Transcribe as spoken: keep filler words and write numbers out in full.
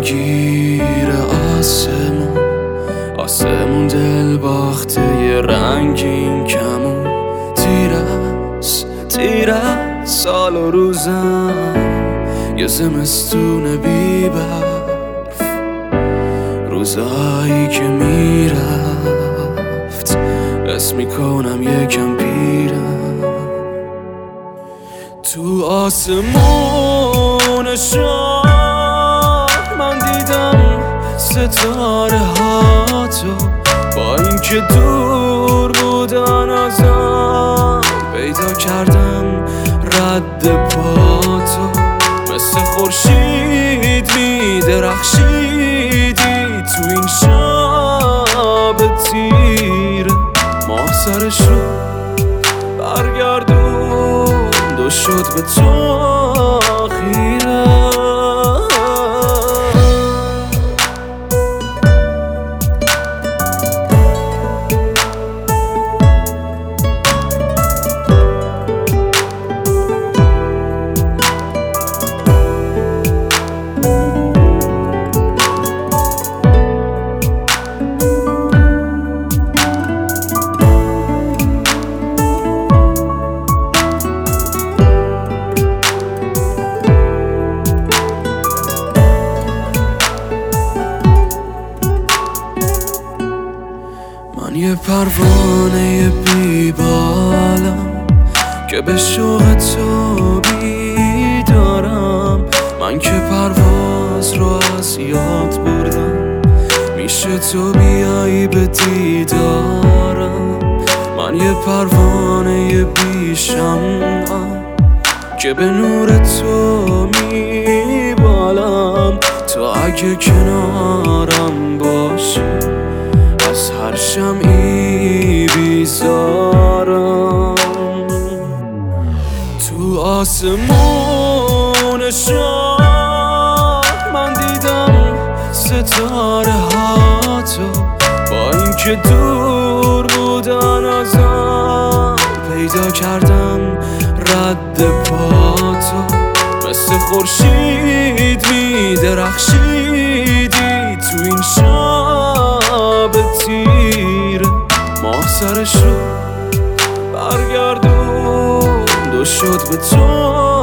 میگیره آسمون آسمون دل باخته یه رنگین کمون تیر است تیر است سال و روزم یه زمستون بی برف روزایی که میرفت بس میکنم یکم پیرم تو آسمون شهر من دیدم ستاره ها تو با اینکه دور بودن ازم پیدا کردم رد پا تو مثل خورشید می درخشیدی تو این شب تیره ماه سرش رو برگردوند و شد به تو خیره من یه پروانه بی بالم که به شوق تو بیدارم من که پرواز رو از یاد بردم میشه تو بیایی به دیدارم من یه پروانه بی شمعم که به نور تو میبالم تو اگه کنارم باشی از هر شمعی بیزارم تو آسمون شهر من دیدم ستاره ها تو با اینکه دور بودن ازم پیدا کردم رد پا تو مثل خورشید می درخشیدی تو این شب تیره ماه سرش رو برگردوند و شد به تو